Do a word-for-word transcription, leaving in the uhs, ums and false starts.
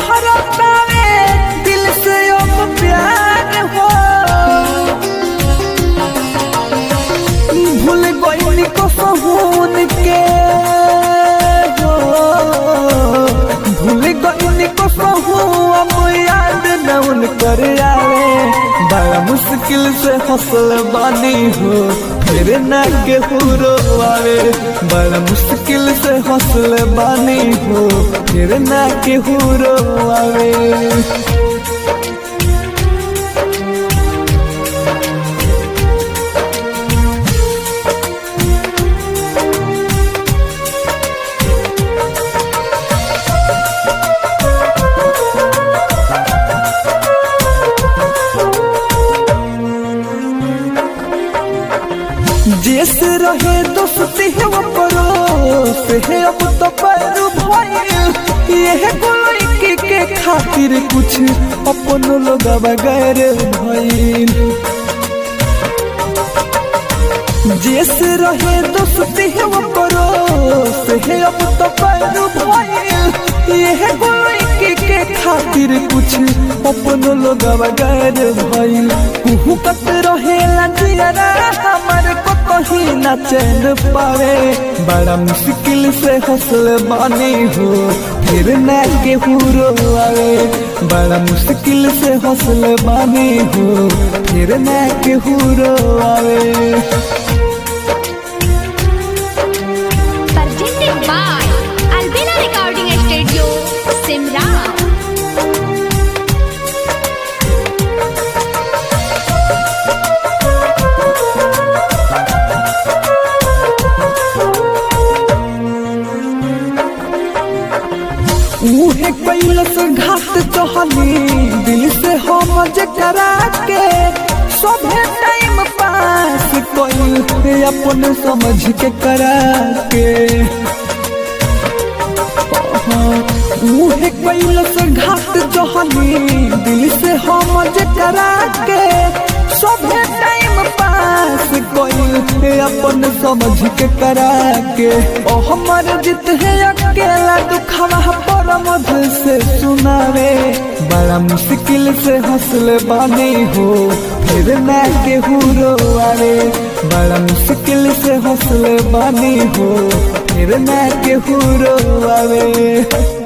कहरतावे दिल से अब प्यार हो। भूल गई को सहून के हो, भूल गई को सहू अब याद न उन कर आवे। बड़ा मुश्किल से हौसल बानी हो फिर न के पूरो आवे। बड़ा मुश्किल से हौसल बानी हो फिर न के पूरो आवे। जैसे रहे दोस्ती है वो परोस है अब तो पर भइल। यह कोई के खातिर कुछ अपन लोग बगैर भइल। जैसे रहे दोस्ती है वो परोस है अब तो पर भइल। यह कोई के खातिर कुछ अपन लोग बगैर भइल। कुहू कत रहे लजियारा हमारे को कहीं न चैन पावे। बड़ा मुश्किल से हौसल बानी हो फिर न के पूरो आवे। बड़ा मुश्किल से हौसल बानी हो फिर न के पूरो आवे। Presented by Albina Recording Studio, Simra। मुहे कैलस घाट चहली दिल से हम जकरा के सभे टाइम पास कैल अपन समझ के करा के। मुहे कैलस घाट चहली दिल से हम जकरा के सभे टाइम पास कैल अपन समझ के करा के। ओ हमर जित है अकेला दुखवा पर मधु से सुनावे। बड़ा मुश्किल से हौसल बानी हो फिर न के पूरो आवे। बड़ा मुश्किल से हौसल बानी हो फिर न के पूरो आवे।